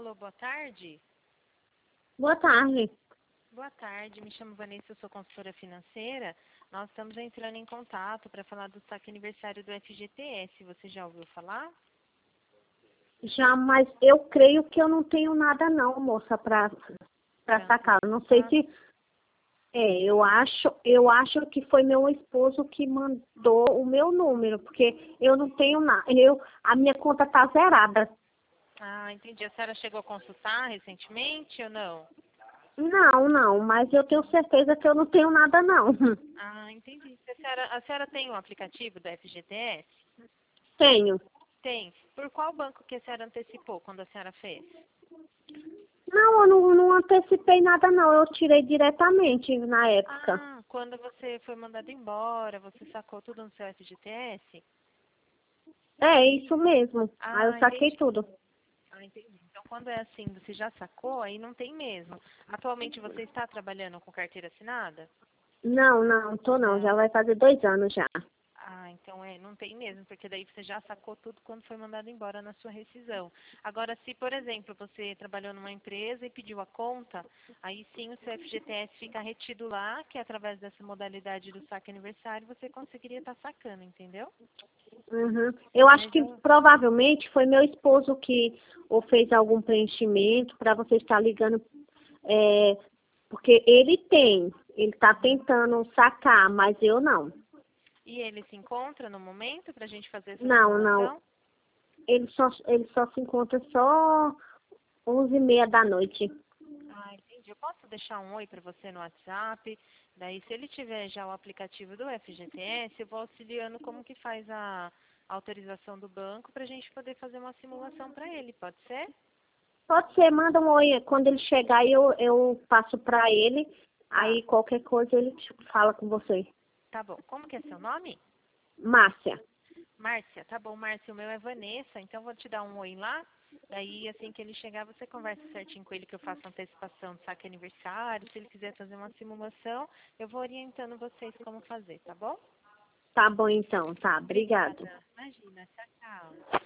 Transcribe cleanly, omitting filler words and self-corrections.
Alô, boa tarde. Boa tarde. Boa tarde, me chamo Vanessa, eu sou consultora financeira. Nós estamos entrando em contato para falar do saque aniversário do FGTS. Você já ouviu falar? Já, mas eu creio que eu não tenho nada não, moça, para sacar. Não sei se... eu acho que foi meu esposo que mandou o meu número, porque eu não tenho nada. A minha conta tá zerada. Ah, entendi. A senhora chegou a consultar recentemente ou não? Não, mas eu tenho certeza que eu não tenho nada não. Ah, entendi. A senhora tem o aplicativo da FGTS? Tenho. Tem. Por qual banco que a senhora antecipou quando a senhora fez? Não, eu não antecipei nada não, eu tirei diretamente na época. Ah, quando você foi mandado embora, você sacou tudo no seu FGTS? É, isso mesmo. Aí eu Ah, saquei entendi. tudo. Ah, entendi. Então, quando é assim, você já sacou, aí não tem mesmo. Atualmente você está trabalhando com carteira assinada? Não, tô não, já Não. vai fazer 2 anos já. Ah, então não tem mesmo, porque daí você já sacou tudo quando foi mandado embora na sua rescisão. Agora, se, por exemplo, você trabalhou numa empresa e pediu a conta, aí sim o seu FGTS fica retido lá, que através dessa modalidade do saque aniversário você conseguiria estar sacando, entendeu? Uhum. Eu acho Mas que provavelmente foi meu esposo que ou fez algum preenchimento para você estar ligando, porque ele está tentando sacar, mas eu não. E ele se encontra no momento para a gente fazer essa Não. simulação? Ele só se encontra só 11h30 da noite. Ah, entendi. Eu posso deixar um oi para você no WhatsApp. Daí, se ele tiver já o aplicativo do FGTS, eu vou auxiliando como que faz a autorização do banco para a gente poder fazer uma simulação para ele. Pode ser? Pode ser, manda um oi. Quando ele chegar, eu passo para ele. Tá, Aí qualquer coisa ele fala com você. tá bom. Como que é seu nome? Márcia. Márcia. Tá bom, Márcia. O meu é Vanessa, então eu vou te dar um oi lá. Daí, assim que ele chegar, você conversa certinho com ele que eu faço antecipação do saque aniversário. Se ele quiser fazer uma simulação, eu vou orientando vocês como fazer, tá bom? Tá bom então, tá. Obrigado. Obrigada. Imagina. Tchau, tchau.